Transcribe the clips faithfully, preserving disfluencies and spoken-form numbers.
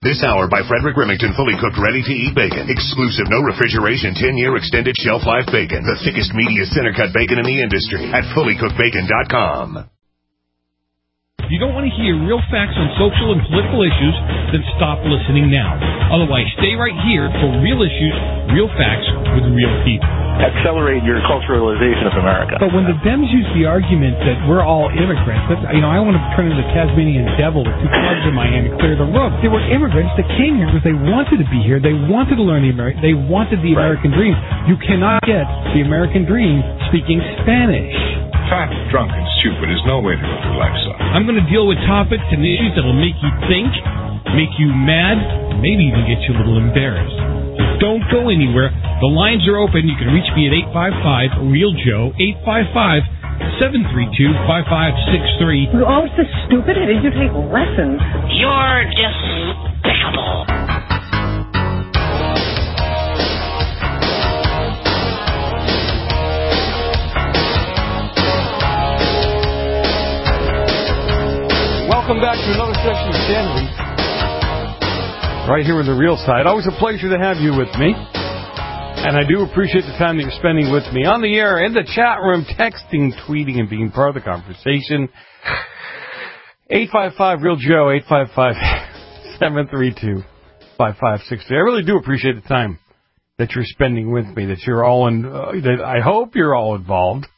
This hour by Frederick Remington, fully cooked, ready-to-eat bacon. Exclusive, no refrigeration, ten-year extended shelf life bacon. The thickest, meatiest center-cut bacon in the industry at fully cooked bacon dot com. If you don't want to hear real facts on social and political issues, then stop listening now. Otherwise, stay right here for real issues, real facts with real people. Accelerate your culturalization of America. But when the Dems use the argument that we're all immigrants, that's, you know, I want to turn into the Tasmanian devil with two clubs in my hand and clear the room. They were immigrants that came here because they wanted to be here. They wanted to learn the American. They wanted the Right. American dream. You cannot get the American dream speaking Spanish. Fat, drunk, and stupid is no way to go through life, son. I'm going to deal with topics and issues that will make you think, make you mad, maybe even get you a little embarrassed. So don't go anywhere. The lines are open. You can reach me at eight five five, real Joe, eight five five, seven three two, five five six three. You're all so stupid. Did you take lessons? You're despicable. Welcome back to another session of Sanity. Right here with the Real Side. Always a pleasure to have you with me. And I do appreciate the time that you're spending with me on the air, in the chat room, texting, tweeting, and being part of the conversation. eight five five, real Joe, eight five five, seven three two, five five six three. I really do appreciate the time that you're spending with me, that you're all in, uh, that I hope you're all involved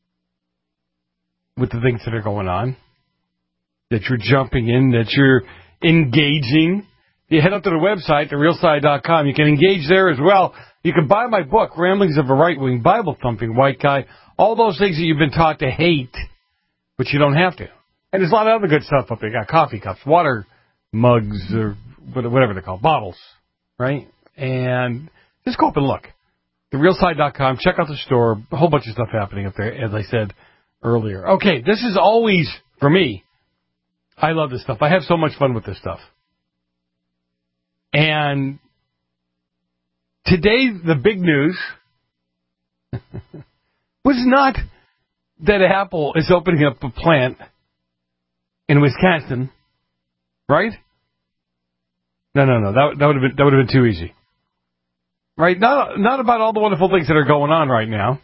with the things that are going on, that you're jumping in, that you're engaging. You head up to the website, the real side dot com. You can engage there as well. You can buy my book, Ramblings of a Right-Wing Bible-Thumping White Guy. All those things that you've been taught to hate, but you don't have to. And there's a lot of other good stuff up there. You got coffee cups, water mugs, or whatever they're called, bottles, right? And just go up and look. the real side dot com. Check out the store. A whole bunch of stuff happening up there, as I said earlier. Okay, this is always, for me, I love this stuff. I have so much fun with this stuff. And today, the big news was not that Apple is opening up a plant in Wisconsin, right? No, no, no. That, that would have been that would have been too easy, right? Not not about all the wonderful things that are going on right now.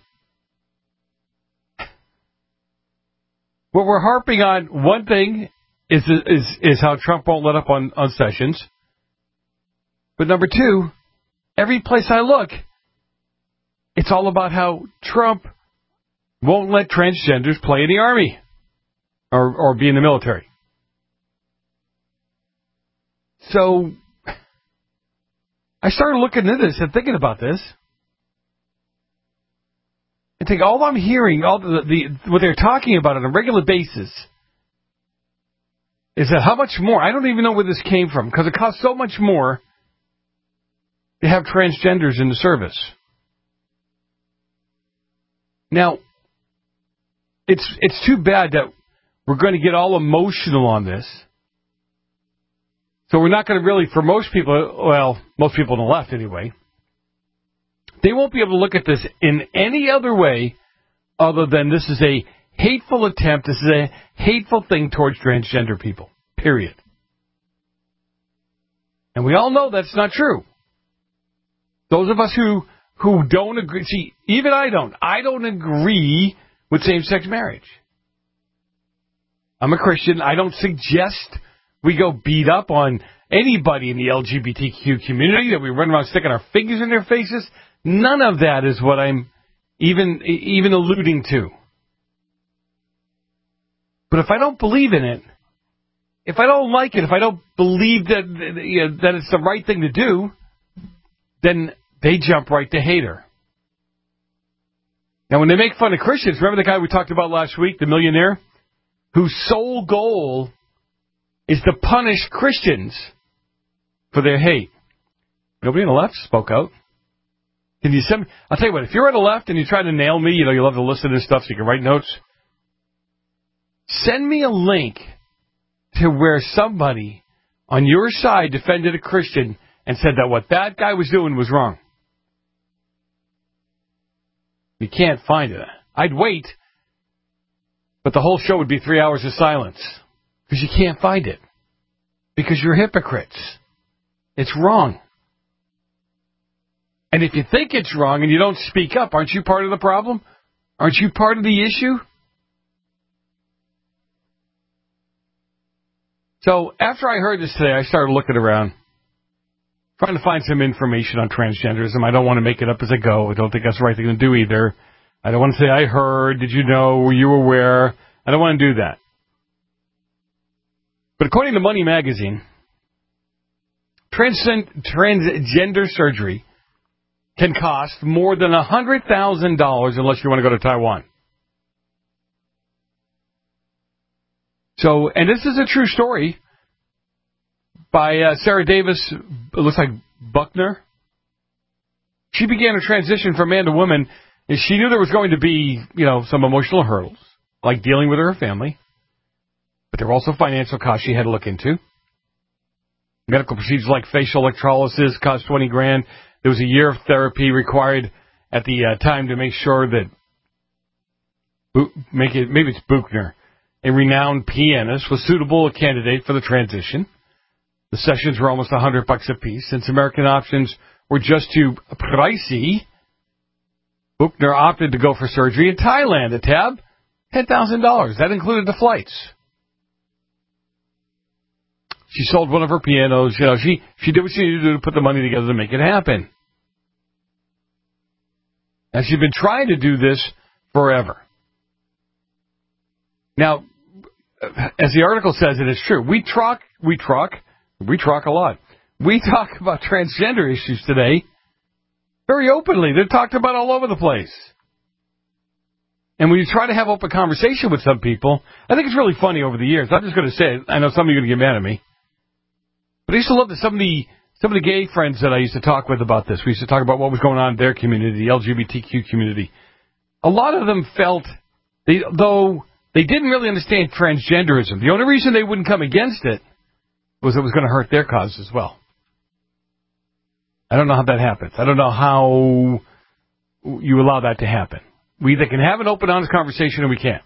What we're harping on, one thing is is is how Trump won't let up on, on Sessions. But number two, every place I look, it's all about how Trump won't let transgenders play in the Army or, or be in the military. So I started looking into this and thinking about this. I think all I'm hearing, all the, the what they're talking about on a regular basis, is that how much more, I don't even know where this came from, because it costs so much more to have transgenders in the service. Now, it's it's too bad that we're going to get all emotional on this. So we're not going to really, for most people, well, most people on the left anyway, they won't be able to look at this in any other way other than this is a hateful attempt, this is a hateful thing towards transgender people, period. And we all know that's not true. Those of us who, who don't agree, see, even I don't, I don't agree with same-sex marriage. I'm a Christian. I don't suggest we go beat up on anybody in the L G B T Q community, that we run around sticking our fingers in their faces. None of that is what I'm even even alluding to. But if I don't believe in it, if I don't like it, if I don't believe that you know, that it's the right thing to do, then they jump right to hater. Now, when they make fun of Christians, remember the guy we talked about last week, the millionaire, whose sole goal is to punish Christians for their hate? Nobody on the left spoke out. Can you send me? I'll tell you what, if you're on the left and you try to nail me, you know, you love to listen to stuff so you can write notes, send me a link to where somebody on your side defended a Christian and said that what that guy was doing was wrong. You can't find it. I'd wait, but the whole show would be three hours of silence because you can't find it, because you're hypocrites. It's wrong. And if you think it's wrong and you don't speak up, aren't you part of the problem? Aren't you part of the issue? So after I heard this today, I started looking around, trying to find some information on transgenderism. I don't want to make it up as I go. I don't think that's the right thing to do either. I don't want to say, I heard, did you know, were you aware? I don't want to do that. But according to Money Magazine, transcend, transgender surgery can cost more than one hundred thousand dollars unless you want to go to Taiwan. So, and this is a true story by uh, Sarah Davis, it looks like Buckner. She began a transition from man to woman, and she knew there was going to be, you know, some emotional hurdles, like dealing with her family. But there were also financial costs she had to look into. Medical procedures like facial electrolysis cost twenty grand. There was a year of therapy required at the uh, time to make sure that, make it, maybe it's Buchner, a renowned pianist, was suitable a candidate for the transition. The sessions were almost a hundred bucks a piece. Since American options were just too pricey, Buchner opted to go for surgery in Thailand. A tab, ten thousand dollars. That included the flights. She sold one of her pianos. You know, she, she did what she needed to do to put the money together to make it happen. And she's been trying to do this forever. Now, as the article says, it is true. We talk, we talk, we talk a lot. We talk about transgender issues today very openly. They're talked about all over the place. And when you try to have open conversation with some people, I think it's really funny over the years. I'm just going to say it. I know some of you are going to get mad at me. But I used to love that some of the some of the gay friends that I used to talk with about this. We used to talk about what was going on in their community, the L G B T Q community. A lot of them felt, they, though they didn't really understand transgenderism, the only reason they wouldn't come against it was it was going to hurt their cause as well. I don't know how that happens. I don't know how you allow that to happen. We either can have an open, honest conversation or we can't.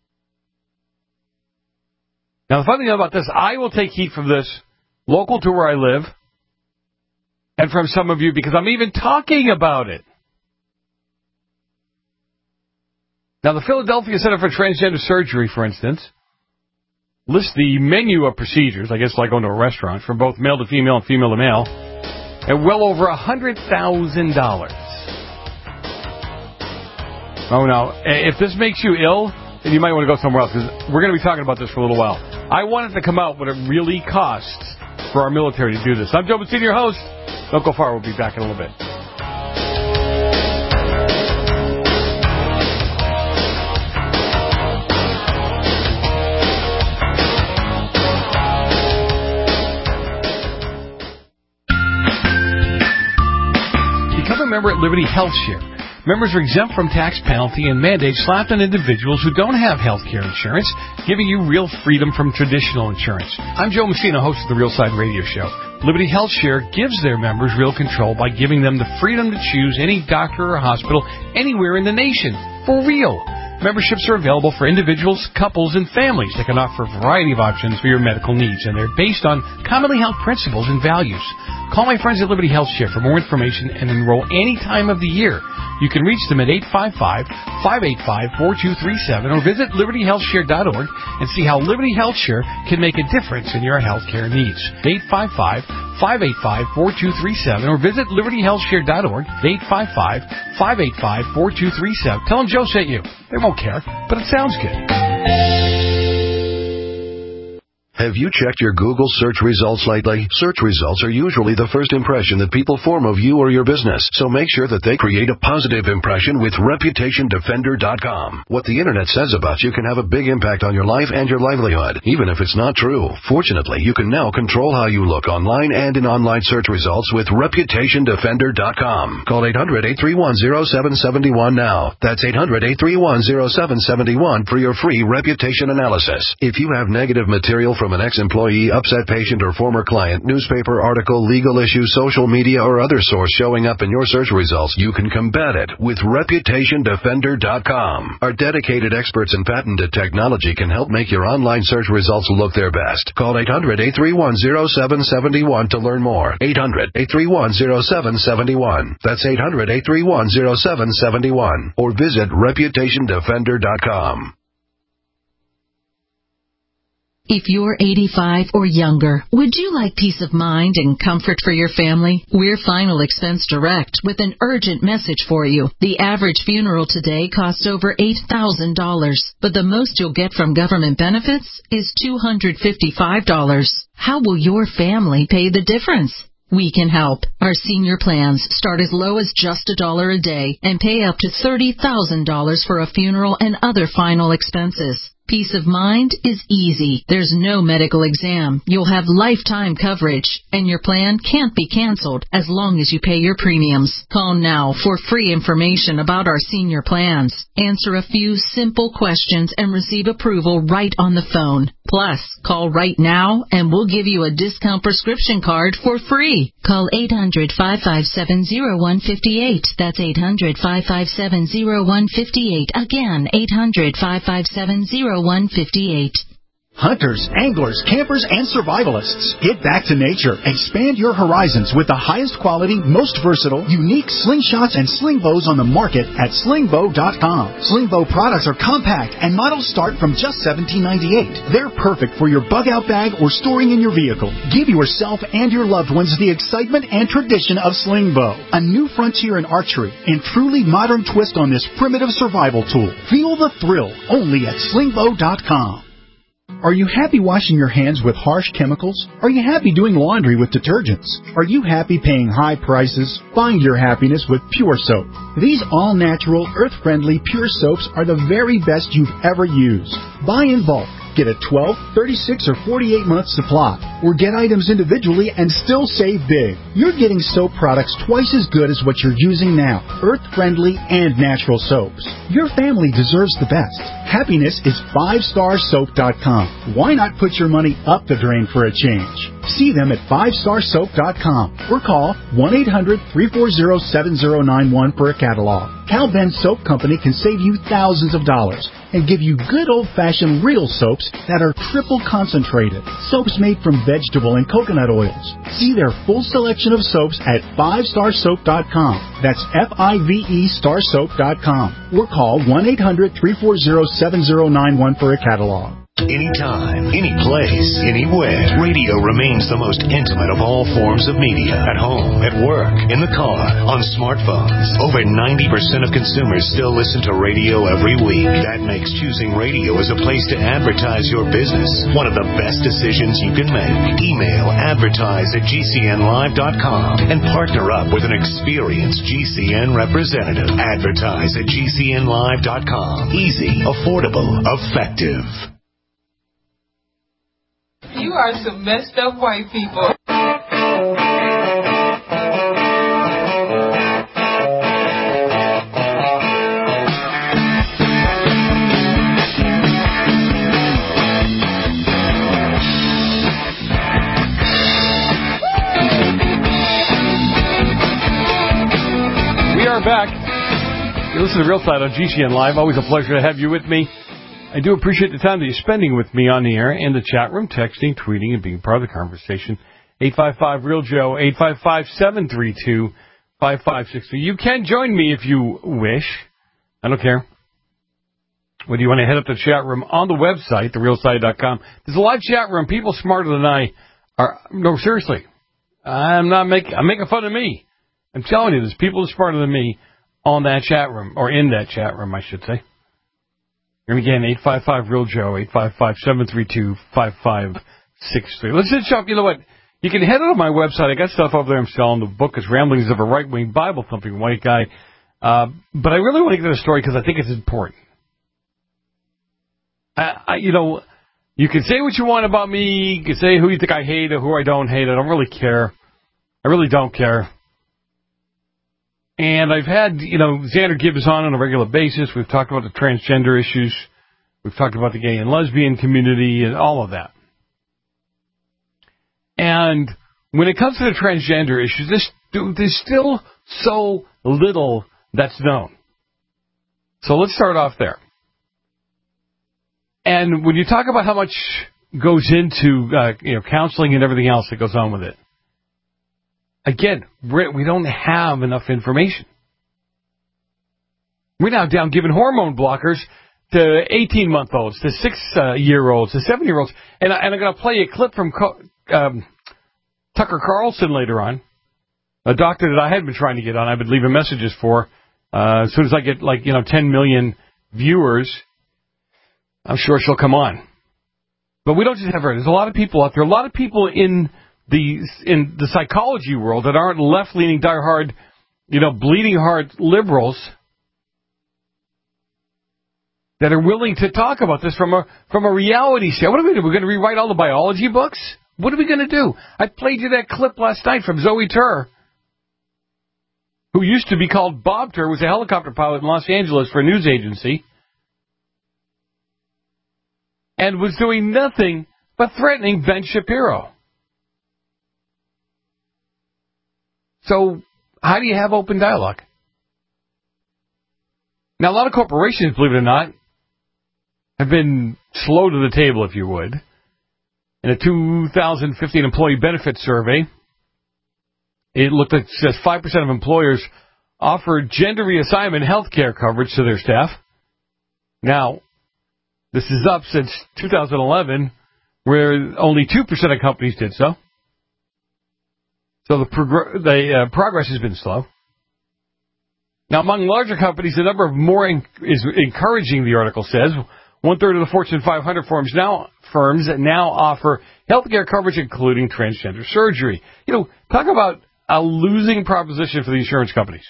Now, the funny thing about this, I will take heat from this local to where I live and from some of you because I'm even talking about it. Now, the Philadelphia Center for Transgender Surgery, for instance, lists the menu of procedures, I guess like going to a restaurant, from both male to female and female to male, at well over one hundred thousand dollars. Oh, no. If this makes you ill, then you might want to go somewhere else, because we're going to be talking about this for a little while. I wanted to come out what it really costs for our military to do this. I'm Joe Mancini, your host. Don't go far. We'll be back in a little bit. Become a member at Liberty Health Share. Members are exempt from tax penalty and mandates slapped on individuals who don't have health care insurance, giving you real freedom from traditional insurance. I'm Joe Messina, host of the Real Side Radio Show. Liberty Health Share gives their members real control by giving them the freedom to choose any doctor or hospital anywhere in the nation. For real. Memberships are available for individuals, couples, and families that can offer a variety of options for your medical needs, and they're based on commonly held principles and values. Call my friends at Liberty Health Share for more information and enroll any time of the year. You can reach them at eight five five, five eight five, four two three seven or visit liberty health share dot org and see how Liberty Health Share can make a difference in your health care needs. eight five five, five eight five, four two three seven or visit liberty health share dot org, eight five five, five eight five, four two three seven. Tell them Joe sent you. They won't care, but it sounds good. Have you checked your Google search results lately? Search results are usually the first impression that people form of you or your business, so make sure that they create a positive impression with reputation defender dot com. What the internet says about you can have a big impact on your life and your livelihood, even if it's not true. Fortunately, you can now control how you look online and in online search results with reputation defender dot com. Call eight hundred, eight three one, zero seven seven one now. That's eight hundred, eight three one, zero seven seven one for your free reputation analysis. If you have negative material from from an ex-employee, upset patient, or former client, newspaper article, legal issue, social media, or other source showing up in your search results, you can combat it with Reputation Defender dot com. Our dedicated experts in patented technology can help make your online search results look their best. Call eight hundred, eight three one, zero seven seven one to learn more. eight hundred, eight three one, zero seven seven one. That's eight hundred, eight three one, zero seven seven one. Or visit Reputation Defender dot com. If you're eighty-five or younger, would you like peace of mind and comfort for your family? We're Final Expense Direct with an urgent message for you. The average funeral today costs over eight thousand dollars, but the most you'll get from government benefits is two hundred fifty-five dollars. How will your family pay the difference? We can help. Our senior plans start as low as just a dollar a day and pay up to thirty thousand dollars for a funeral and other final expenses. Peace of mind is easy. There's no medical exam. You'll have lifetime coverage, and your plan can't be canceled as long as you pay your premiums. Call now for free information about our senior plans. Answer a few simple questions and receive approval right on the phone. Plus, call right now and we'll give you a discount prescription card for free. Call eight hundred, five five seven, zero one five eight. That's eight hundred, five five seven, zero one five eight. Again, eight hundred, five five seven, zero one five eight. Hunters, anglers, campers, and survivalists. Get back to nature. Expand your horizons with the highest quality, most versatile, unique slingshots and sling bows on the market at sling bow dot com. Sling bow products are compact and models start from just seventeen ninety-eight. They're perfect for your bug out bag or storing in your vehicle. Give yourself and your loved ones the excitement and tradition of sling bow, a new frontier in archery and truly modern twist on this primitive survival tool. Feel the thrill only at sling bow dot com. Are you happy washing your hands with harsh chemicals? Are you happy doing laundry with detergents? Are you happy paying high prices? Find your happiness with Pure Soap. These all-natural, earth-friendly Pure Soaps are the very best you've ever used. Buy in bulk. Get a twelve, thirty-six, or forty-eight month supply, or get items individually and still save big. You're getting soap products twice as good as what you're using now, earth-friendly and natural soaps. Your family deserves the best. Happiness is five star soap dot com. Why not put your money up the drain for a change? See them at five star soap dot com or call one eight hundred, three four zero, seven zero nine one for a catalog. Cal Ben Soap Company can save you thousands of dollars and give you good old-fashioned real soaps that are triple concentrated. Soaps made from vegetable and coconut oils. See their full selection of soaps at five star soap dot com. That's F I V E star soap dot com. Or call one eight hundred, three four zero, seven zero nine one for a catalog. Anytime, any place, anywhere. Radio remains the most intimate of all forms of media. At home, at work, in the car, on smartphones. Over ninety percent of consumers still listen to radio every week. That makes choosing radio as a place to advertise your business one of the best decisions you can make. Email advertise at G C N live dot com and partner up with an experienced G C N representative. Advertise at G C N live dot com. Easy, affordable, effective. You are some messed up white people. We are back. You listen to Real Side on G C N Live. Always a pleasure to have you with me. I do appreciate the time that you're spending with me on the air and the chat room, texting, tweeting, and being part of the conversation. eight five five, real Joe, eight five five, seven three two, five five six three. You can join me if you wish. I don't care. Whether you want to head up to the chat room on the website, the real side dot com. There's a live chat room. People smarter than I are. No, seriously. I'm not making, I'm making fun of me. I'm telling you, there's people smarter than me on that chat room, or in that chat room, I should say. And again, eight five five, real Joe, eight five five, seven three two, five five six three. Let's hit up. You know what? You can head on my website. I got stuff over there I'm selling. The book is Ramblings of a Right-Wing Bible-Thumping White Guy. Uh, but I really want to get to the story because I think it's important. I, I, you know, you can say what you want about me. You can say who you think I hate or who I don't hate. I don't really care. I really don't care. And I've had, you know, Xander Gibbs on on a regular basis. We've talked about the transgender issues. We've talked about the gay and lesbian community and all of that. And when it comes to the transgender issues, this, there's still so little that's known. So let's start off there. And when you talk about how much goes into uh, you know counseling and everything else that goes on with it, again, we're, we don't have enough information. We're now down giving hormone blockers to eighteen-month-olds, to six-year-olds, to seven-year-olds. And, I, and I'm going to play a clip from um, Tucker Carlson later on, a doctor that I had been trying to get on. I've been leaving messages for. Uh, as soon as I get, like, you know, ten million viewers, I'm sure she'll come on. But we don't just have her. There's a lot of people out there, a lot of people in the in the psychology world that aren't left-leaning, diehard, you know, bleeding heart liberals that are willing to talk about this from a from a reality show. What are we going to do? We're going to rewrite all the biology books? What are we going to do? I played you that clip last night from Zoe Tur, who used to be called Bob Tur, was a helicopter pilot in Los Angeles for a news agency, and was doing nothing but threatening Ben Shapiro. So how do you have open dialogue? Now, a lot of corporations, believe it or not, have been slow to the table, if you would. In a two thousand fifteen employee benefits survey, it looked like says five percent of employers offered gender reassignment health care coverage to their staff. Now, this is up since two thousand eleven, where only two percent of companies did so. So the, prog- the uh, progress has been slow. Now, among larger companies, the number of more in- is encouraging, the article says. One-third of the Fortune five hundred firms now firms now offer health care coverage, including transgender surgery. You know, talk about a losing proposition for the insurance companies.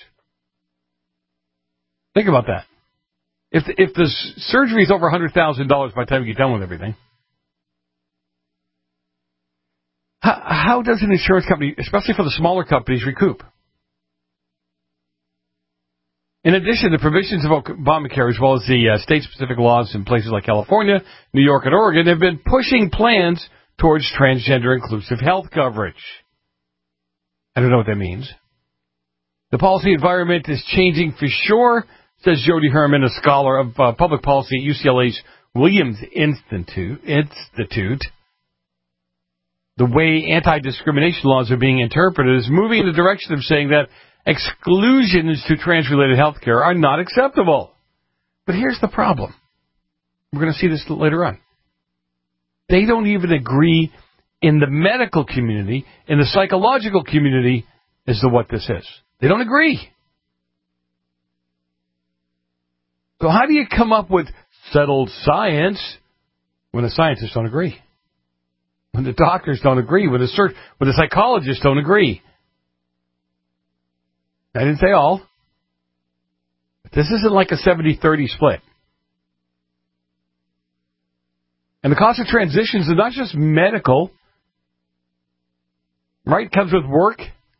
Think about that. If the, if the surgery is over one hundred thousand dollars by the time you get done with everything, how, how does an insurance company, especially for the smaller companies, recoup? In addition, the provisions of Obamacare, as well as the uh, state-specific laws in places like California, New York, and Oregon, have been pushing plans towards transgender-inclusive health coverage. I don't know what that means. The policy environment is changing for sure, says Jody Herman, a scholar of uh, public policy at U C L A's Williams Institute. Institute. The way anti-discrimination laws are being interpreted is moving in the direction of saying that exclusions to trans-related health care are not acceptable. But here's the problem. We're going to see this later on. They don't even agree in the medical community, in the psychological community, as to what this is. They don't agree. So how do you come up with settled science when the scientists don't agree? When the doctors don't agree? When the, sur- when the psychologists don't agree? I didn't say all. But this isn't like a seventy thirty split. And the cost of transitions is not just medical. Right? It comes with work.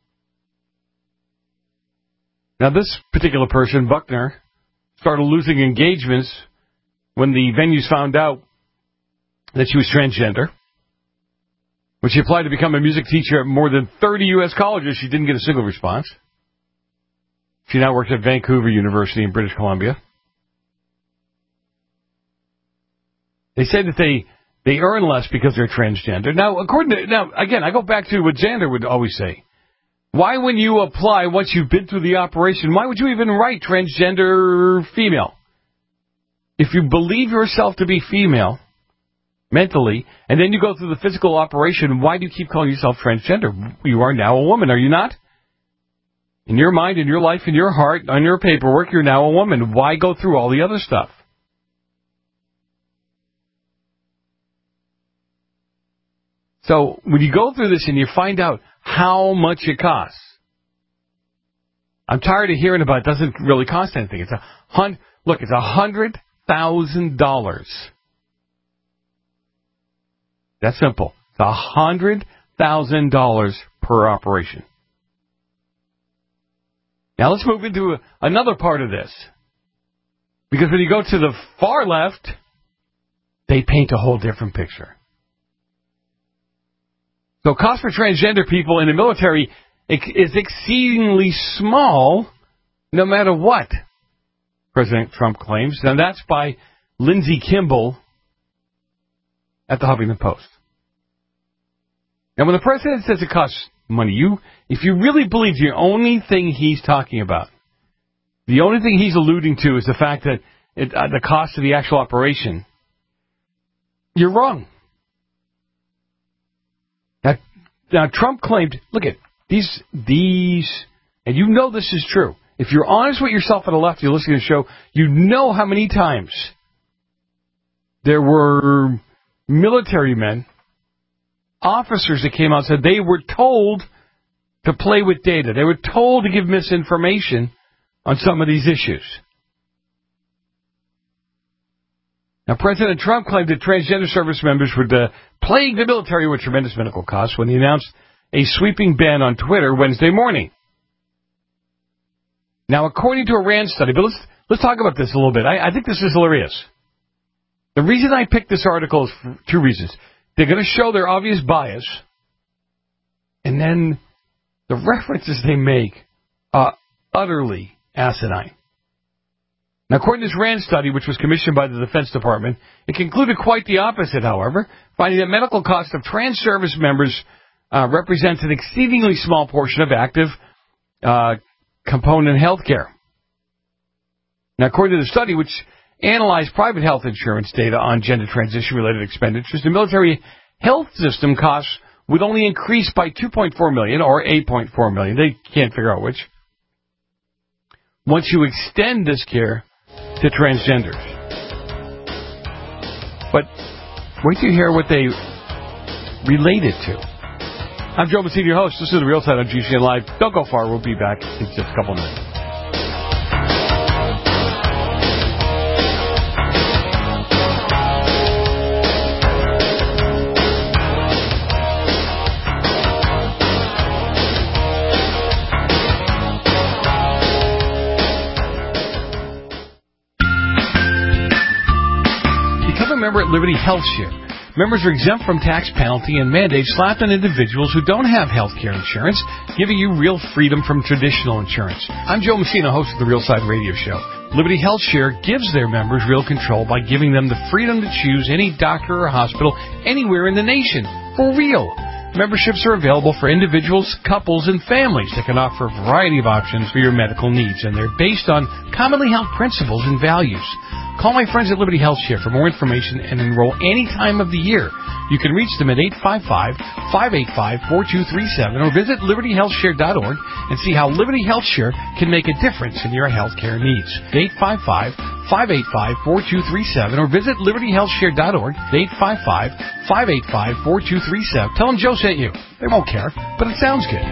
Now, this particular person, Buckner, started losing engagements when the venues found out that she was transgender. When she applied to become a music teacher at more than thirty U S colleges, she didn't get a single response. She now works at Vancouver University in British Columbia. They say that they, they earn less because they're transgender. Now, according to, now, again, I go back to what Xander would always say. Why, when you apply, once you've been through the operation, why would you even write transgender female? If you believe yourself to be female, mentally, and then you go through the physical operation, why do you keep calling yourself transgender? You are now a woman, are you not? In your mind, in your life, in your heart, on your paperwork, you're now a woman. Why go through all the other stuff? So when you go through this and you find out how much it costs, I'm tired of hearing about it doesn't really cost anything. It's a hun- look, it's a hundred thousand dollars. That's simple. It's a hundred thousand dollars per operation. Now let's move into another part of this. Because when you go to the far left, they paint a whole different picture. So cost for transgender people in the military is exceedingly small, no matter what, President Trump claims. And that's by Lindsey Kimball at the Huffington Post. Now, when the president says it costs money, you, if you really believe the only thing he's talking about, the only thing he's alluding to is the fact that it, uh, the cost of the actual operation, you're wrong. Now, now, Trump claimed, look at these, these, and you know this is true. If you're honest with yourself on the left, you're listening to the show, you know how many times there were military men, officers that came out and said they were told to play with data. They were told to give misinformation on some of these issues. Now, President Trump claimed that transgender service members would uh, plague the military with tremendous medical costs when he announced a sweeping ban on Twitter Wednesday morning. Now, according to a RAND study, but let's let's talk about this a little bit. I, I think this is hilarious. The reason I picked this article is for two reasons. They're going to show their obvious bias, and then the references they make are utterly asinine. Now, according to this RAND study, which was commissioned by the Defense Department, it concluded quite the opposite, however, finding that medical costs of trans service members uh, represents an exceedingly small portion of active uh, component health care. Now, according to the study, which analyzed private health insurance data on gender transition-related expenditures, the military health system costs would only increase by two point four million dollars or eight point four million dollars. They can't figure out which. Once you extend this care to transgenders. But wait till you hear what they relate it to. I'm Joe Messina, your host. This is The Real Side on G C N Live. Don't go far. We'll be back in just a couple of minutes. Member at Liberty Health Share. Members are exempt from tax penalty and mandates slapped on individuals who don't have health care insurance, giving you real freedom from traditional insurance. I'm Joe Messina, host of the Real Side Radio Show. Liberty Health Share gives their members real control by giving them the freedom to choose any doctor or hospital anywhere in the nation. For real. Memberships are available for individuals, couples, and families that can offer a variety of options for your medical needs, and they're based on commonly held principles and values. Call my friends at Liberty Health Share for more information and enroll any time of the year. You can reach them at eight five five, five eight five, four two three seven or visit liberty health share dot org and see how Liberty Health Share can make a difference in your health care needs. eight five five, five eight five, four two three seven or visit liberty health share dot org. eight five five, five eight five, four two three seven. Tell them Joe sent you. They won't care, but it sounds good.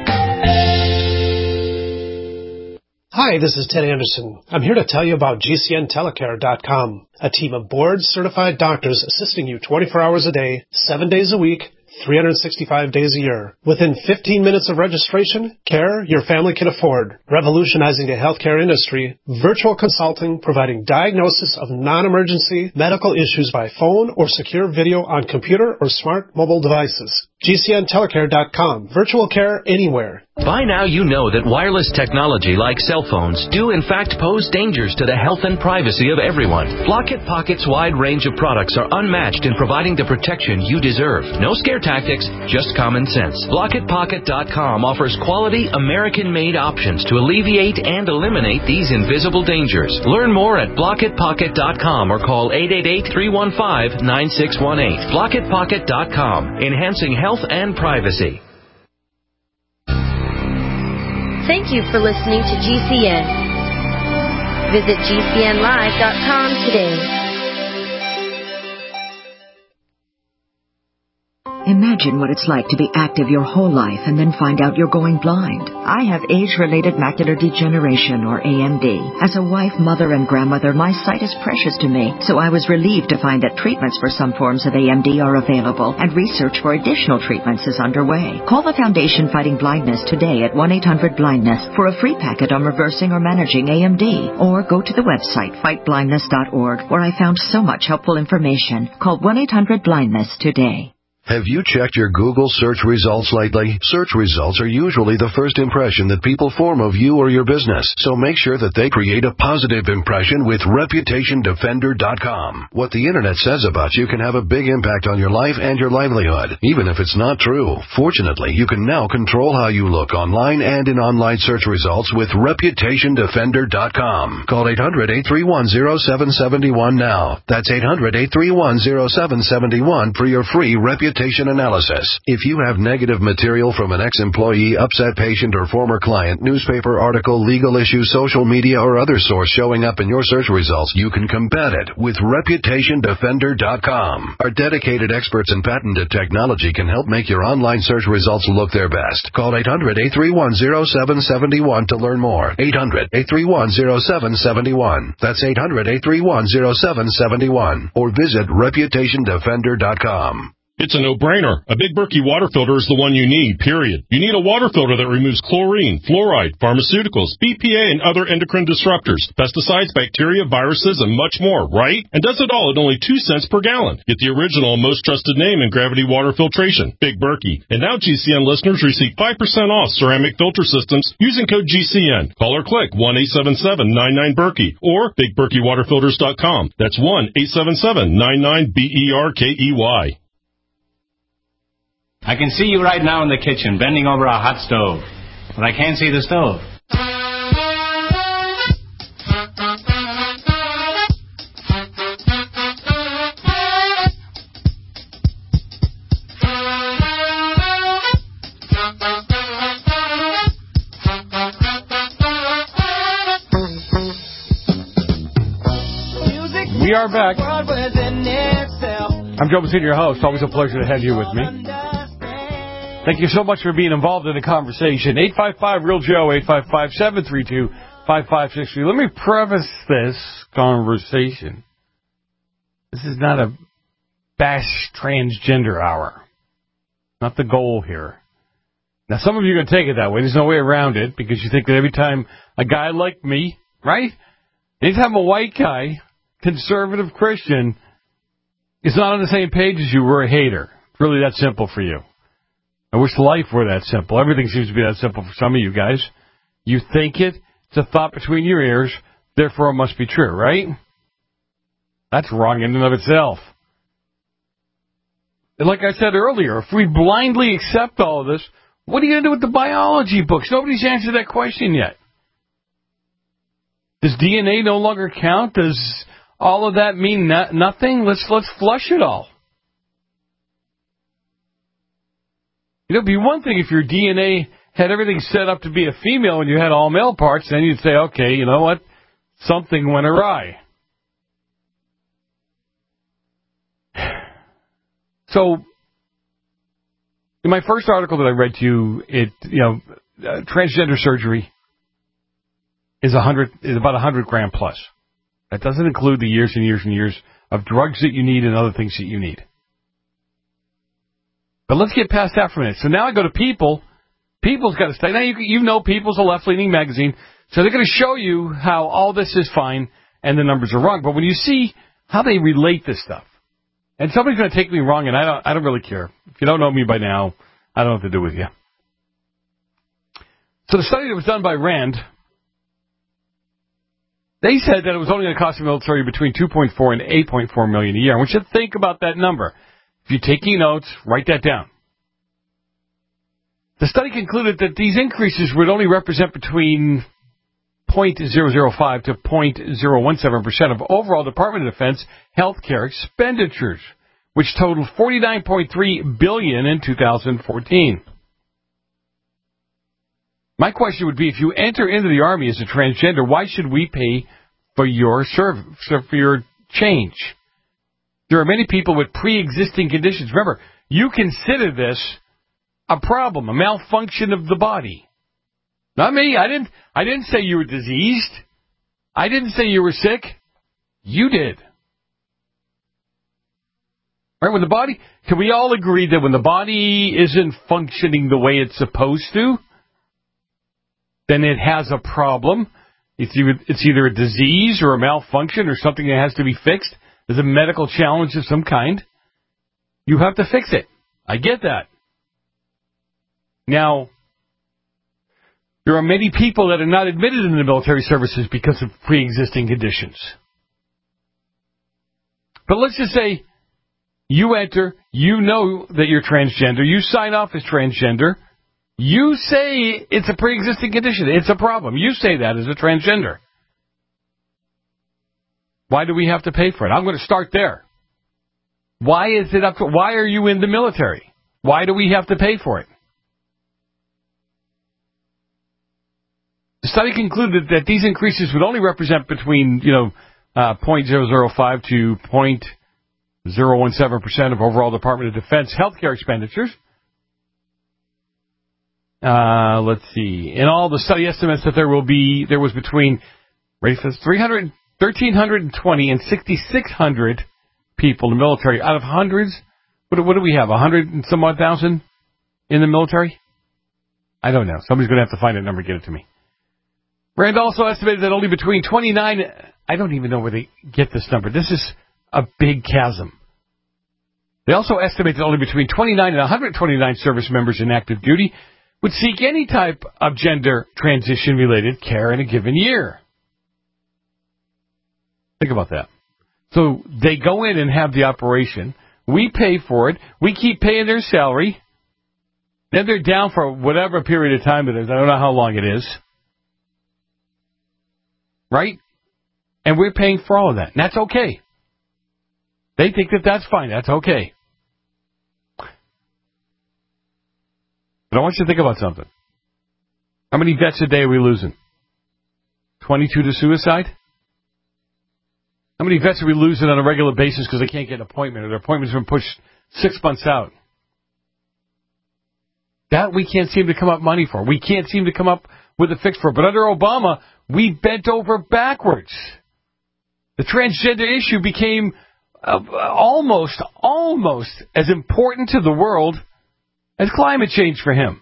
Hi, this is Ted Anderson. I'm here to tell you about G C N telecare dot com, a team of board-certified doctors assisting you twenty-four hours a day, seven days a week, three hundred sixty-five days a year. Within fifteen minutes of registration, care your family can afford. Revolutionizing the healthcare industry, virtual consulting providing diagnosis of non-emergency medical issues by phone or secure video on computer or smart mobile devices. G C N telecare dot com. Virtual care anywhere. By now you know that wireless technology like cell phones do in fact pose dangers to the health and privacy of everyone. Blockit Pocket's wide range of products are unmatched in providing the protection you deserve. No scare tactics, just common sense. Blockit Pocket dot com offers quality American-made options to alleviate and eliminate these invisible dangers. Learn more at Blockit Pocket dot com or call eight eight eight, three one five, nine six one eight. Blockit Pocket dot com, enhancing health and privacy. Thank you for listening to G C N. Visit G C N live dot com today. Imagine what it's like to be active your whole life and then find out you're going blind. I have age-related macular degeneration, or A M D. As a wife, mother, and grandmother, my sight is precious to me, so I was relieved to find that treatments for some forms of A M D are available and research for additional treatments is underway. Call the Foundation Fighting Blindness today at one eight hundred blindness for a free packet on reversing or managing A M D, or go to the website fight blindness dot org, where I found so much helpful information. Call one eight hundred blindness today. Have you checked your Google search results lately? Search results are usually the first impression that people form of you or your business, so make sure that they create a positive impression with reputation defender dot com. What the internet says about you can have a big impact on your life and your livelihood, even if it's not true. Fortunately, you can now control how you look online and in online search results with reputation defender dot com. Call eight hundred, eight three one, zero seven seven one now. That's eight hundred, eight three one, zero seven seven one for your free reputation analysis. If you have negative material from an ex-employee, upset patient, or former client, newspaper article, legal issue, social media, or other source showing up in your search results, you can combat it with reputation defender dot com. Our dedicated experts in patented technology can help make your online search results look their best. Call eight hundred, eight three one, zero seven seven one to learn more. eight hundred, eight three one, zero seven seven one. That's eight hundred, eight three one, zero seven seven one. Or visit reputation defender dot com. It's a no-brainer. A Big Berkey water filter is the one you need, period. You need a water filter that removes chlorine, fluoride, pharmaceuticals, B P A, and other endocrine disruptors, pesticides, bacteria, viruses, and much more, right? And does it all at only two cents per gallon. Get the original and most trusted name in gravity water filtration, Big Berkey. And now G C N listeners receive five percent off ceramic filter systems using code G C N. Call or click one eight seven seven, nine nine, Berkey or big berkey water filters dot com. That's one eight seven seven, nine nine, B E R K E Y. I can see you right now in the kitchen, bending over a hot stove. But I can't see the stove. We are back. I'm Joe Messina, your host. Always a pleasure to have you with me. Thank you so much for being involved in the conversation. eight five five, real Joe, eight five five, seven three two, five five six three. Let me preface this conversation. This is not a bash transgender hour. Not the goal here. Now, some of you are going to take it that way. There's no way around it because you think that every time a guy like me, right? Anytime a white guy, conservative Christian, is not on the same page as you, we're a hater. It's really that simple for you. I wish life were that simple. Everything seems to be that simple for some of you guys. You think it, it's a thought between your ears, therefore it must be true, right? That's wrong in and of itself. And like I said earlier, if we blindly accept all of this, what are you going to do with the biology books? Nobody's answered that question yet. Does D N A no longer count? Does all of that mean no- nothing? Let's let's flush it all. You know, it'd be one thing if your D N A had everything set up to be a female and you had all male parts, then you'd say, okay, you know what? Something went awry. So, in my first article that I read to you, it, you know, uh, transgender surgery is a hundred, is about a hundred grand plus. That doesn't include the years and years and years of drugs that you need and other things that you need. But let's get past that for a minute. So now I go to People. People's got to stay. Now, you, you know People's a left-leaning magazine, so they're going to show you how all this is fine and the numbers are wrong. But when you see how they relate this stuff, and somebody's going to take me wrong, and I don't, I don't really care. If you don't know me by now, I don't know what to do with you. So the study that was done by RAND, they said that it was only going to cost the military between two point four and eight point four million dollars a year. And we should think about that number. If you're taking notes, write that down. The study concluded that these increases would only represent between zero point zero zero five to zero point zero one seven percent of overall Department of Defense healthcare expenditures, which totaled forty-nine point three billion dollars in two thousand fourteen. My question would be, if you enter into the Army as a transgender, why should we pay for your service, for your change? There are many people with pre-existing conditions. Remember, you consider this a problem, a malfunction of the body. Not me. I didn't I didn't say you were diseased. I didn't say you were sick. You did. Right? When the body, can we all agree that when the body isn't functioning the way it's supposed to, then it has a problem? It's either, it's either a disease or a malfunction or something that has to be fixed. There's a medical challenge of some kind. You have to fix it. I get that. Now, there are many people that are not admitted into the military services because of pre-existing conditions. But let's just say you enter, you know that you're transgender, you sign off as transgender, you say it's a pre-existing condition, it's a problem. You say that as a transgender. Why do we have to pay for it? I'm going to start there. Why is it up to, why are you in the military? Why do we have to pay for it? The study concluded that these increases would only represent between, you know, uh, zero point zero zero five to zero point zero one seven percent of overall Department of Defense healthcare expenditures. Uh, let's see. In all, the study estimates that there will be, there was between, ready for this, three hundred, one thousand three hundred twenty and six thousand six hundred people in the military out of hundreds. What, what do we have? A hundred and some odd thousand in the military? I don't know. Somebody's going to have to find that number and get it to me. Rand also estimated that only between twenty-nine, I don't even know where they get this number. This is a big chasm. They also estimate that only between twenty-nine and one hundred twenty-nine service members in active duty would seek any type of gender transition-related care in a given year. Think about that. So they go in and have the operation. We pay for it. We keep paying their salary. Then they're down for whatever period of time it is. I don't know how long it is. Right? And we're paying for all of that. And that's okay. They think that that's fine. That's okay. But I want you to think about something. How many vets a day are we losing? twenty-two to suicide? How many vets are we losing on a regular basis because they can't get an appointment or their appointment's been pushed six months out? That we can't seem to come up money for. We can't seem to come up with a fix for it. But under Obama, we bent over backwards. The transgender issue became uh, almost, almost as important to the world as climate change for him.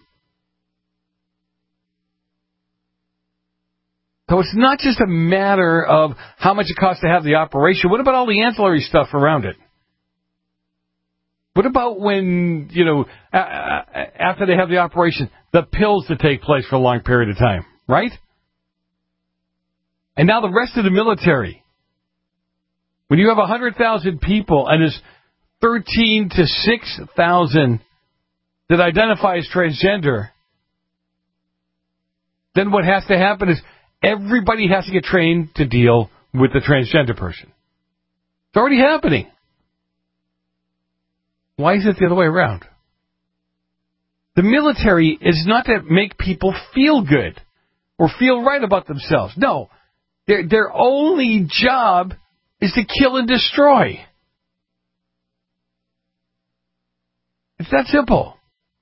So it's not just a matter of how much it costs to have the operation. What about all the ancillary stuff around it? What about when, you know, a- a- after they have the operation, the pills that take place for a long period of time, right? And now the rest of the military. When you have one hundred thousand people and there's thirteen to six thousand that identify as transgender, then what has to happen is everybody has to get trained to deal with the transgender person. It's already happening. Why is it the other way around? The military is not to make people feel good or feel right about themselves. No. Their, their only job is to kill and destroy. It's that simple.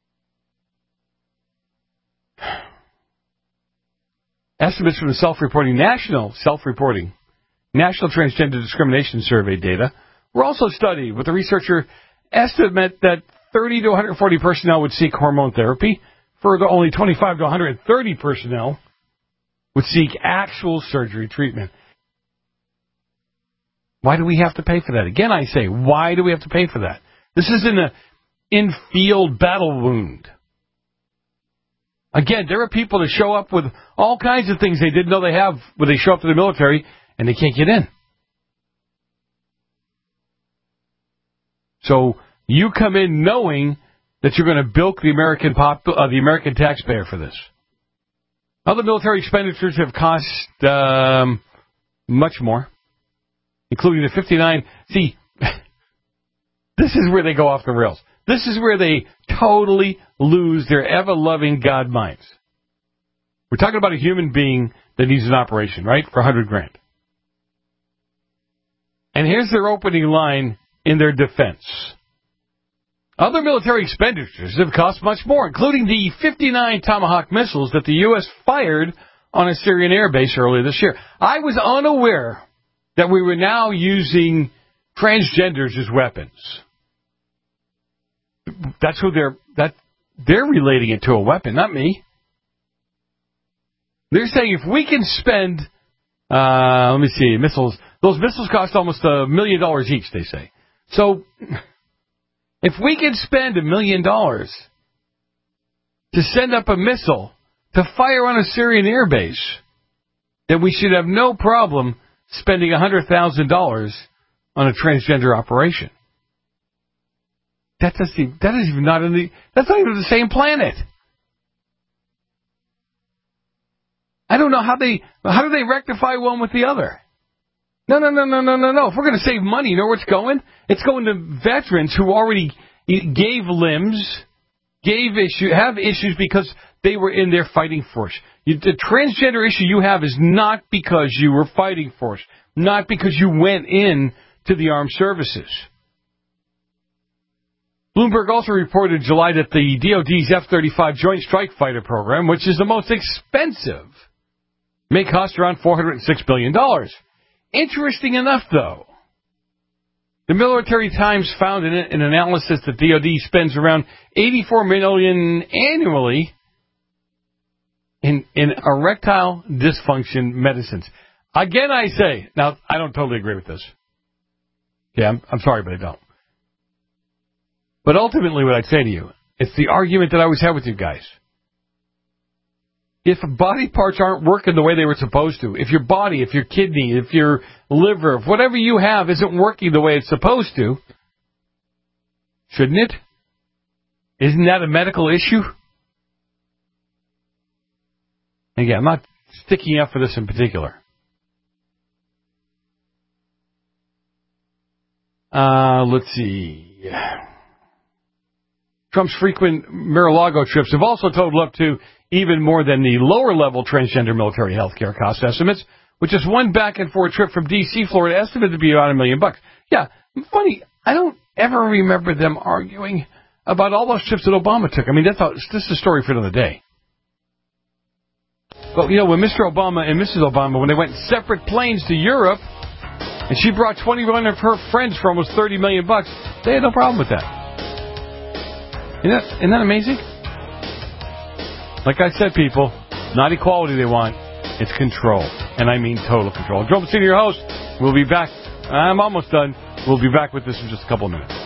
Estimates from the self-reporting National Self-Reporting National Transgender Discrimination Survey data were also studied, with the researcher estimate that thirty to one hundred forty personnel would seek hormone therapy. Further, only twenty-five to one hundred thirty personnel would seek actual surgery treatment. Why do we have to pay for that? Again, I say, why do we have to pay for that? This isn't an in-field battle wound. Again, there are people that show up with all kinds of things they didn't know they have when they show up to the military, and they can't get in. So you come in knowing that you're going to bilk the American pop, uh, the American taxpayer for this. Other military expenditures have cost um, much more, including the fifty-nine. See, this is where they go off the rails. This is where they totally lose their ever-loving God minds. We're talking about a human being that needs an operation, right, for a hundred grand. And here's their opening line in their defense. Other military expenditures have cost much more, including the fifty-nine Tomahawk missiles that the U S fired on a Syrian air base earlier this year. I was unaware that we were now using transgenders as weapons. That's who they're that they're relating it to, a weapon, not me. They're saying if we can spend, uh, let me see, missiles. Those missiles cost almost a million dollars each, they say. So If we can spend a million dollars to send up a missile to fire on a Syrian airbase, then we should have no problem spending one hundred thousand dollars on a transgender operation. That doesn't, that is even not in the, that's not even the same planet. I don't know how they, how do they rectify one with the other? No, no, no, no, no, no, no. If we're going to save money, you know where it's going? It's going to veterans who already gave limbs, gave issue, have issues because they were in their fighting force. You, the transgender issue you have is not because you were fighting force, not because you went in to the armed services. Bloomberg also reported in July that the D O D's F thirty-five Joint Strike Fighter program, which is the most expensive, may cost around four hundred six billion dollars. Interesting enough, though, the Military Times found in an analysis that D O D spends around eighty-four million dollars annually in, in erectile dysfunction medicines. Again, I say, now, I don't totally agree with this. Yeah, I'm, I'm sorry, but I don't. But ultimately what I'd say to you, it's the argument that I always have with you guys. If body parts aren't working the way they were supposed to, if your body, if your kidney, if your liver, if whatever you have isn't working the way it's supposed to, shouldn't it? Isn't that a medical issue? Again, I'm not sticking up for this in particular. Uh, let's see. Trump's frequent Mar-a-Lago trips have also totaled up to even more than the lower-level transgender military health care cost estimates, which is one back-and-forth trip from D C, Florida, estimated to be about a million bucks. Yeah, funny, I don't ever remember them arguing about all those trips that Obama took. I mean, that's, all, that's a story for another day. But, you know, when Mister Obama and Missus Obama, when they went separate planes to Europe, and she brought twenty-one of her friends for almost thirty million bucks, they had no problem with that. Isn't that, isn't that amazing? Like I said, people, not equality they want, it's control. And I mean total control. Joe Messina, your host. We'll be back. I'm almost done. We'll be back with this in just a couple of minutes.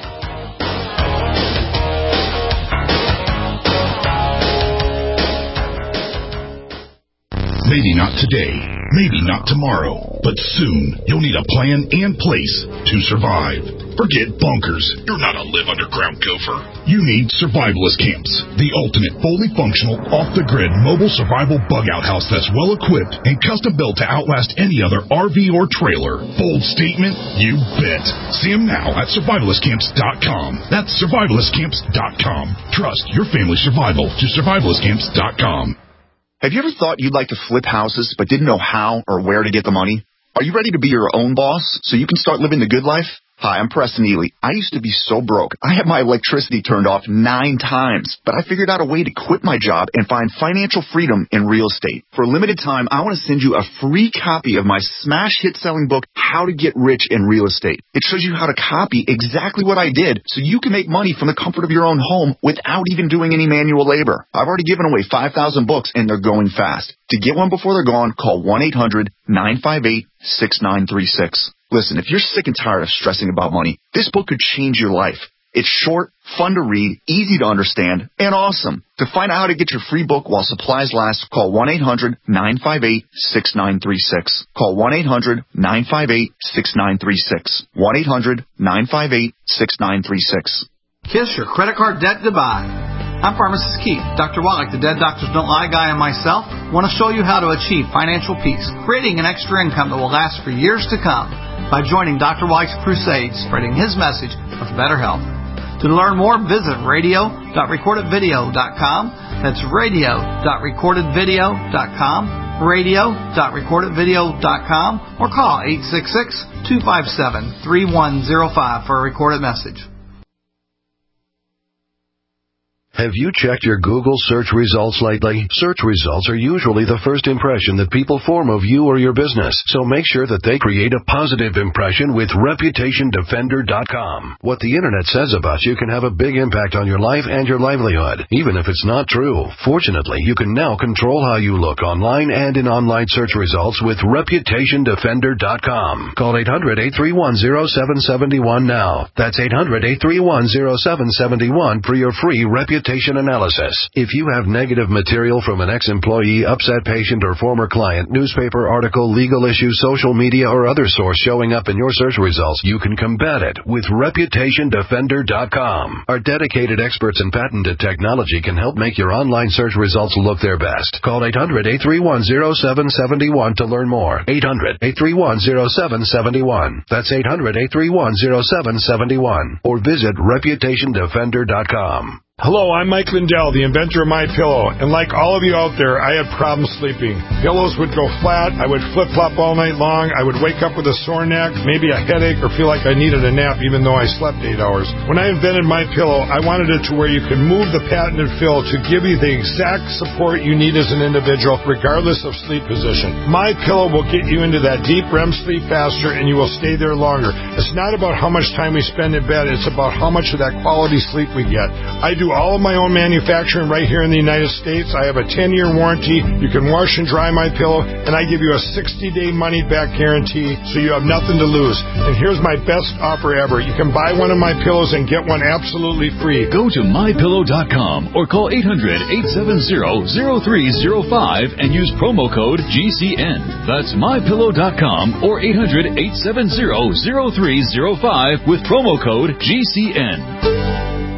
Maybe not today, maybe not tomorrow, but soon you'll need a plan and place to survive. Forget bunkers. You're not a live underground gopher. You need Survivalist Camps, the ultimate fully functional, off-the-grid mobile survival bug-out house that's well-equipped and custom-built to outlast any other R V or trailer. Bold statement? You bet. See them now at survivalist camps dot com. That's survivalist camps dot com. Trust your family's survival to survivalist camps dot com. Have you ever thought you'd like to flip houses but didn't know how or where to get the money? Are you ready to be your own boss so you can start living the good life? Hi, I'm Preston Ely. I used to be so broke. I had my electricity turned off nine times, but I figured out a way to quit my job and find financial freedom in real estate. For a limited time, I want to send you a free copy of my smash hit selling book, How to Get Rich in Real Estate. It shows you how to copy exactly what I did so you can make money from the comfort of your own home without even doing any manual labor. I've already given away five thousand books and they're going fast. To get one before they're gone, call one eight hundred nine five eight six nine three six. Listen, if you're sick and tired of stressing about money, this book could change your life. It's short, fun to read, easy to understand, and awesome. To find out how to get your free book while supplies last, call one eight hundred nine five eight six nine three six. Call one eight hundred nine five eight six nine three six. one eight hundred nine five eight six nine three six. Kiss your credit card debt goodbye. I'm Pharmacist Keith. Doctor Wallach, the Dead Doctors Don't Lie guy, and myself want to show you how to achieve financial peace, creating an extra income that will last for years to come by joining Doctor Wallach's crusade, spreading his message of better health. To learn more, visit radio dot recorded video dot com. That's radio dot recorded video dot com, radio dot recorded video dot com, or call eight six six, two five seven, three one zero five for a recorded message. Have you checked your Google search results lately? Search results are usually the first impression that people form of you or your business, so make sure that they create a positive impression with Reputation Defender dot com. What the Internet says about you can have a big impact on your life and your livelihood, even if it's not true. Fortunately, you can now control how you look online and in online search results with Reputation Defender dot com. Call eight hundred, eight three one, zero seven seven one now. That's eight hundred, eight three one, zero seven seven one for your free Reputation analysis. If you have negative material from an ex-employee, upset patient, or former client, newspaper article, legal issue, social media, or other source showing up in your search results, you can combat it with Reputation Defender dot com. Our dedicated experts in patented technology can help make your online search results look their best. Call eight hundred, eight three one, zero seven seven one to learn more. eight hundred, eight three one, zero seven seven one. That's eight hundred, eight three one, zero seven seven one. Or visit Reputation Defender dot com. Hello, I'm Mike Lindell, the inventor of MyPillow, and like all of you out there, I had problems sleeping. Pillows would go flat, I would flip-flop all night long, I would wake up with a sore neck, maybe a headache, or feel like I needed a nap even though I slept eight hours. When I invented MyPillow, I wanted it to where you could move the patented fill to give you the exact support you need as an individual, regardless of sleep position. MyPillow will get you into that deep R E M sleep faster, and you will stay there longer. It's not about how much time we spend in bed, it's about how much of that quality sleep we get. I do all of my own manufacturing right here in the United States. I have a ten-year warranty. You can wash and dry my pillow, and I give you a sixty-day money-back guarantee, so you have nothing to lose. And here's my best offer ever. You can buy one of my pillows and get one absolutely free. Go to My Pillow dot com or call eight hundred, eight seven zero, zero three zero five and use promo code G C N. That's My Pillow dot com or eight hundred, eight seven zero, zero three zero five with promo code G C N.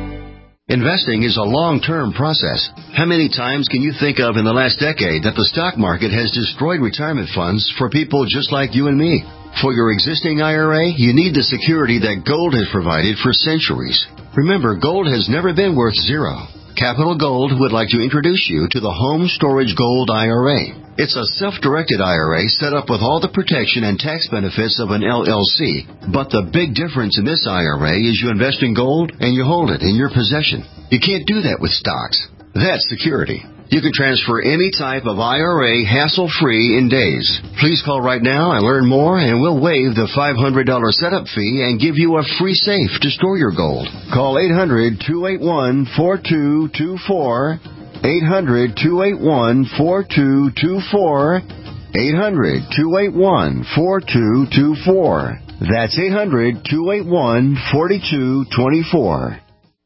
Investing is a long-term process. How many times can you think of in the last decade that the stock market has destroyed retirement funds for people just like you and me? For your existing I R A, you need the security that gold has provided for centuries. Remember, gold has never been worth zero. Capital Gold would like to introduce you to the Home Storage Gold I R A. It's a self-directed I R A set up with all the protection and tax benefits of an L L C. But the big difference in this I R A is you invest in gold and you hold it in your possession. You can't do that with stocks. That's security. You can transfer any type of I R A hassle-free in days. Please call right now and learn more, and we'll waive the five hundred dollars setup fee and give you a free safe to store your gold. Call eight hundred, two eight one, four two two four, eight hundred, two eight one, four two two four, eight hundred, two eight one, four two two four. That's eight hundred, two eight one, four two two four.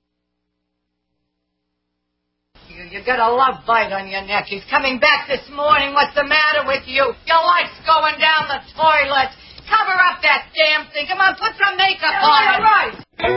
You got a love bite on your neck. He's coming back this morning. What's the matter with you? Your life's going down the toilet. Cover up that damn thing. Come on, put some makeup yeah, on it. Right.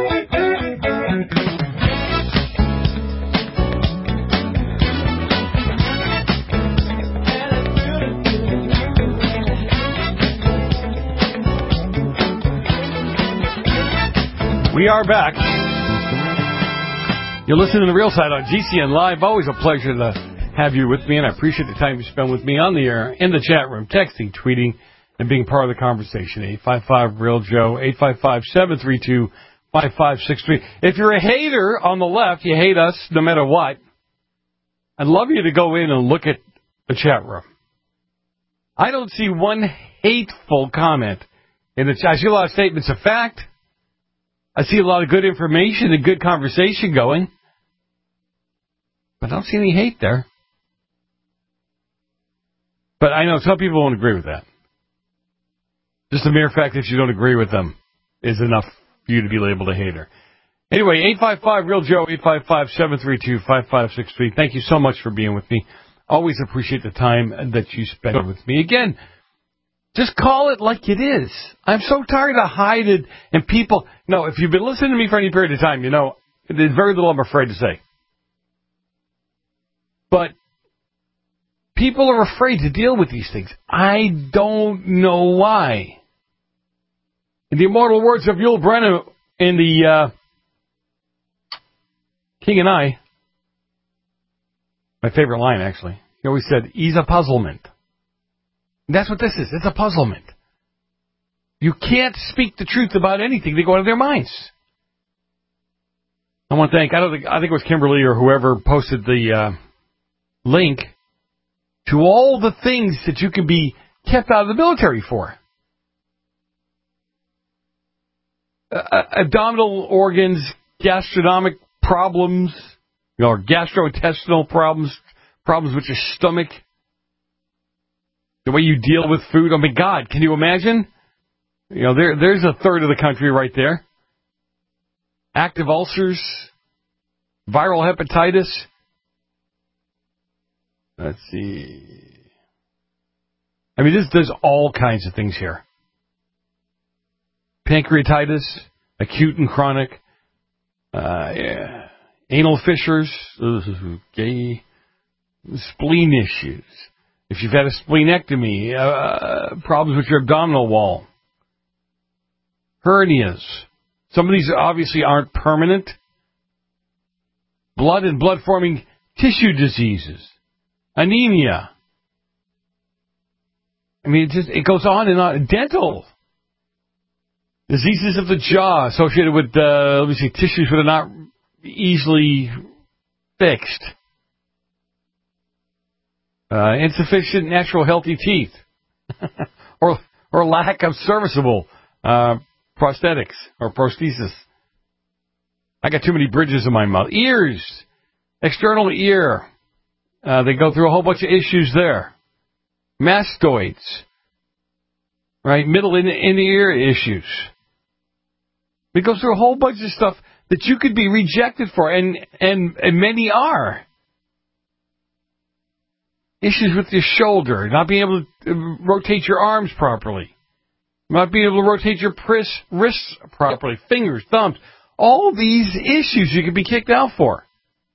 We are back. You're listening to The Real Side on G C N Live. Always a pleasure to have you with me, and I appreciate the time you spend with me on the air, in the chat room, texting, tweeting, and being part of the conversation. eight five five, real Joe, eight five five, seven three two, five five six three. If you're a hater on the left, you hate us no matter what, I'd love you to go in and look at the chat room. I don't see one hateful comment in the chat. I see a lot of statements of fact. I see a lot of good information and good conversation going. But I don't see any hate there. But I know some people won't agree with that. Just the mere fact that you don't agree with them is enough for you to be labeled a hater. Anyway, eight five five, real Joe, eight five five, seven three two, five five six three. Thank you so much for being with me. Always appreciate the time that you spend with me. Again, just call it like it is. I'm so tired of hiding and people... No, if you've been listening to me for any period of time, you know, there's very little I'm afraid to say. But people are afraid to deal with these things. I don't know why. In the immortal words of Yul Brynner in the uh, King and I, my favorite line, actually, he always said, he's a puzzlement. And that's what this is. It's a puzzlement. You can't speak the truth about anything. They go out of their minds. I want to thank, I don't think, I think it was Kimberly or whoever posted the uh, link to all the things that you can be kept out of the military for. Uh, abdominal organs, gastronomic problems, you know, or gastrointestinal problems, problems with your stomach, the way you deal with food. I mean, God, can you imagine? You know, there there's a third of the country right there. Active ulcers, viral hepatitis. Let's see. I mean, this, there's all kinds of things here. Pancreatitis, acute and chronic, uh, yeah. Anal fissures, okay. Spleen issues. If you've had a spleenectomy, uh, problems with your abdominal wall, hernias. Some of these obviously aren't permanent. Blood and blood-forming tissue diseases, anemia. I mean, it just it goes on and on. Dental. Diseases of the jaw associated with, uh, let me see, tissues that are not easily fixed. Uh, insufficient natural healthy teeth. or or lack of serviceable uh, prosthetics or prosthesis. I got too many bridges in my mouth. Ears. External ear. Uh, they go through a whole bunch of issues there. Mastoids. Right? Middle in, in the ear issues. It goes through a whole bunch of stuff that you could be rejected for, and, and, and many are. Issues with your shoulder, not being able to rotate your arms properly, not being able to rotate your wrists properly, fingers, thumbs. All these issues you could be kicked out for.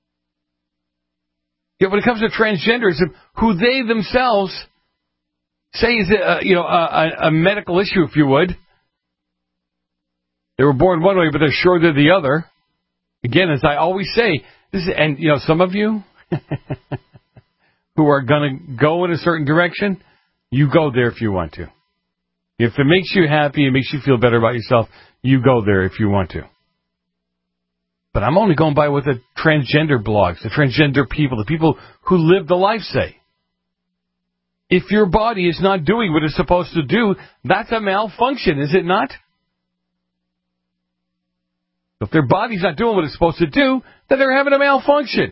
Yet when it comes to transgenderism, who they themselves say is a, you know, a, a medical issue, if you would. They were born one way, but they're sure they're the other. Again, as I always say, this is, and you know, some of you who are going to go in a certain direction, you go there if you want to. If it makes you happy, it makes you feel better about yourself, you go there if you want to. But I'm only going by what the transgender blogs, the transgender people, the people who live the life say. If your body is not doing what it's supposed to do, that's a malfunction, is it not? If their body's not doing what it's supposed to do, then they're having a malfunction.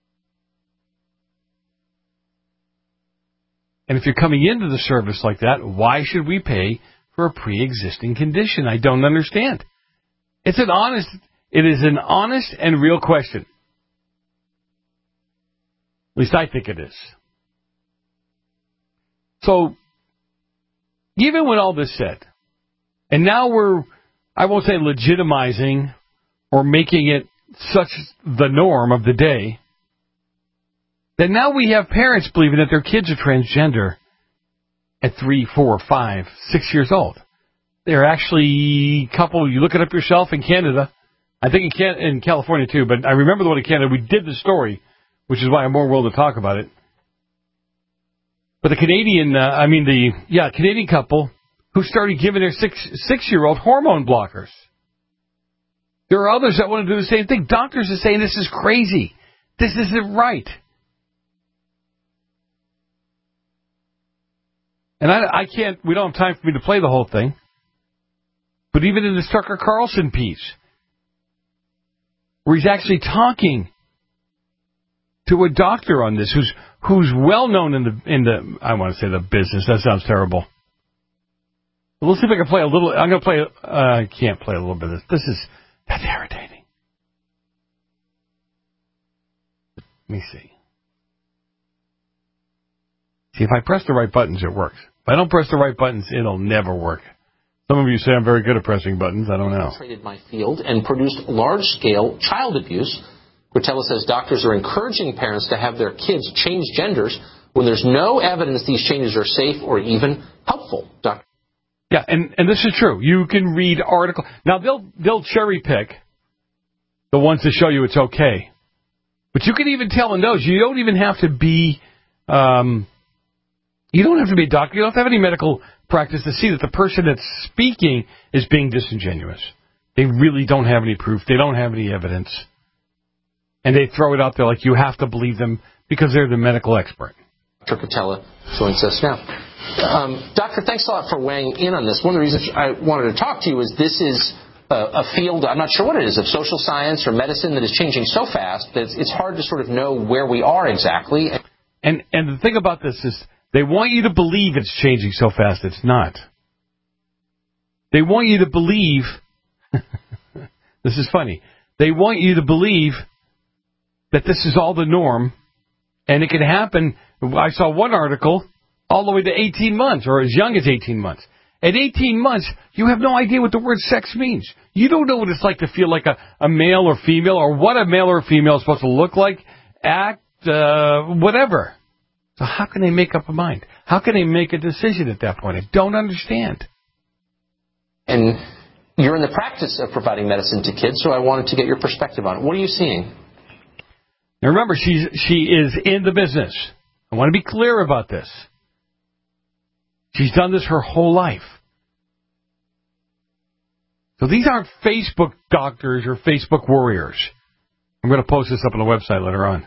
And if you're coming into the service like that, why should we pay for a pre-existing condition? I don't understand. It's an honest, it is an honest and real question. At least I think it is. So, even with all this said, and now we're, I won't say legitimizing or making it such the norm of the day, that now we have parents believing that their kids are transgender at three, four, five, six years old. They're actually a couple, you look it up yourself in Canada, I think in, Can- in California too, but I remember the one in Canada. We did the story, which is why I'm more willing to talk about it. But the Canadian, uh, I mean the, yeah, Canadian couple who started giving their six, six-year-old hormone blockers. There are others that want to do the same thing. Doctors are saying this is crazy. This isn't right. And I, I can't, we don't have time for me to play the whole thing. But even in this Tucker Carlson piece, where he's actually talking to a doctor on this who's who's well known in the in the I want to say the business. That sounds terrible. But let's see if I can play a little. I'm going to play. Uh, I can't play a little bit of this. This is that's irritating. Let me see. See, if I press the right buttons, it works. If I don't press the right buttons, it'll never work. Some of you say I'm very good at pressing buttons. I don't know. Traded my field and produced large-scale child abuse. Gratella says doctors are encouraging parents to have their kids change genders when there's no evidence these changes are safe or even helpful. Doctor Yeah, and, and this is true. You can read articles. Now, they'll they'll cherry pick the ones that show you it's okay. But you can even tell in those. You don't even have to be, um, you don't have to be a doctor. You don't have to have any medical practice to see that the person that's speaking is being disingenuous. They really don't have any proof. They don't have any evidence. and they throw it out there like you have to believe them because they're the medical expert. Doctor Cretella joins us now. Um, Doctor, thanks a lot for weighing in on this. One of the reasons I wanted to talk to you is this is a, a field, I'm not sure what it is, of social science or medicine that is changing so fast that it's, it's hard to sort of know where we are exactly. And and the thing about this is they want you to believe it's changing so fast. It's not. They want you to believe, this is funny, they want you to believe that this is all the norm, and it can happen. I saw one article all the way to eighteen months, or as young as eighteen months. At eighteen months, you have no idea what the word sex means. You don't know what it's like to feel like a, a male or female, or what a male or female is supposed to look like, act, uh, whatever. So how can they make up a mind? How can they make a decision at that point? I don't understand. And you're in the practice of providing medicine to kids, so I wanted to get your perspective on it. What are you seeing? Now remember, she's, she is in the business. I want to be clear about this. She's done this her whole life. So these aren't Facebook doctors or Facebook warriors. I'm going to post this up on the website later on.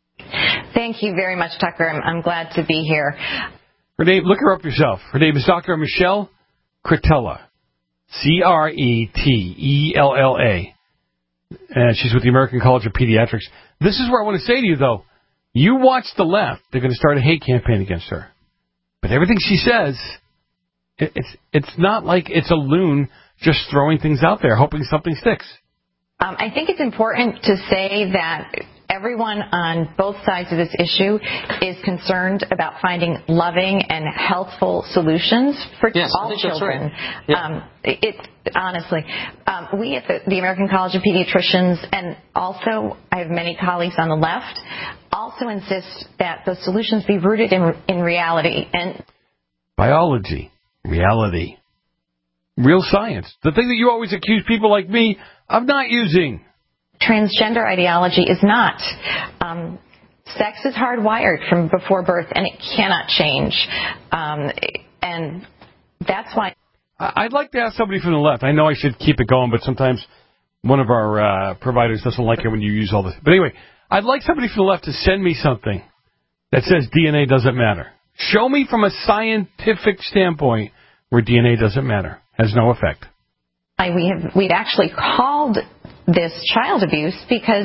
Thank you very much, Tucker. I'm, I'm glad to be here. Her name, look her up yourself. Her name is Doctor Michelle Cretella. C R E T E L L A. And she's with the American College of Pediatrics. This is where I want to say to you, though. You watch the left. They're going to start a hate campaign against her. But everything she says, it, it's it's not like it's a loon just throwing things out there, hoping something sticks. Um, I think it's important to say that everyone on both sides of this issue is concerned about finding loving and healthful solutions for yes, all I think children. That's right. Yeah. Um, it, it, honestly, um, we at the, the American College of Pediatricians, and also I have many colleagues on the left, also insist that the solutions be rooted in in reality and biology, reality, real science. The thing that you always accuse people like me of not using. Transgender ideology is not. Um, sex is hardwired from before birth, and it cannot change. Um, and that's why. I'd like to ask somebody from the left. I know I should keep it going, but sometimes one of our uh, providers doesn't like it when you use all this. But anyway, I'd like somebody from the left to send me something that says D N A doesn't matter. Show me from a scientific standpoint where D N A doesn't matter, has no effect. I, we have, we'd actually called this child abuse because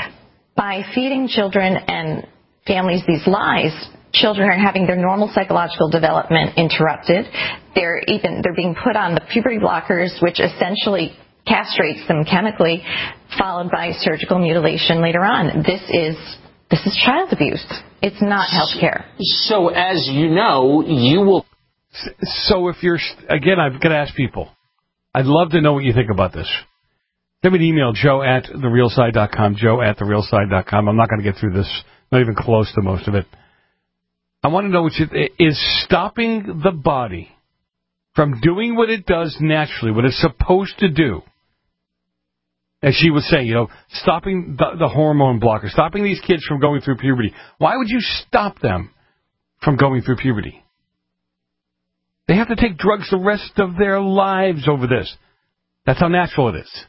by feeding children and families these lies, children are having their normal psychological development interrupted. They're even they're being put on the puberty blockers, which essentially castrates them chemically, followed by surgical mutilation later on. This is this is child abuse. It's not health care. So as you know, you will. So if you're again, I've got to ask people. I'd love to know what you think about this. Send me an email, joe at the real side dot com, joe at the real side dot com. I'm not going to get through this, not even close to most of it. I want to know what you, is stopping the body from doing what it does naturally, what it's supposed to do. As she was saying, you know, stopping the, the hormone blocker, stopping these kids from going through puberty. Why would you stop them from going through puberty? They have to take drugs the rest of their lives over this. That's how natural it is.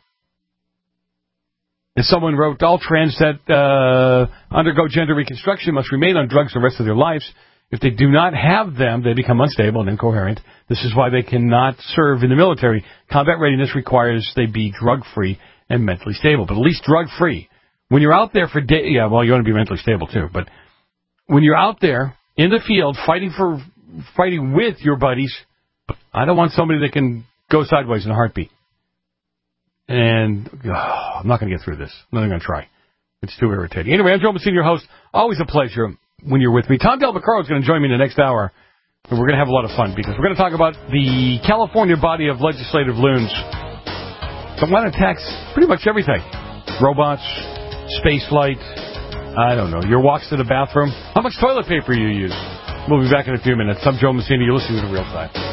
If someone wrote, all trans that uh, undergo gender reconstruction must remain on drugs the rest of their lives. If they do not have them, they become unstable and incoherent. This is why they cannot serve in the military. Combat readiness requires they be drug-free and mentally stable, but at least drug-free. When you're out there for day, yeah, well, you want to be mentally stable too, but when you're out there in the field fighting for fighting with your buddies, I don't want somebody that can go sideways in a heartbeat. And oh, I'm not going to get through this. I'm not going to try. It's too irritating. Anyway, I'm Joe Messina, your host. Always a pleasure when you're with me. Tom Del Vaccaro is going to join me in the next hour, and we're going to have a lot of fun because we're going to talk about the California body of legislative loons. But one attacks pretty much everything. Robots, space flight, I don't know, your walks to the bathroom, how much toilet paper you use. We'll be back in a few minutes. I'm Joe Messina. You're listening to The Real Side.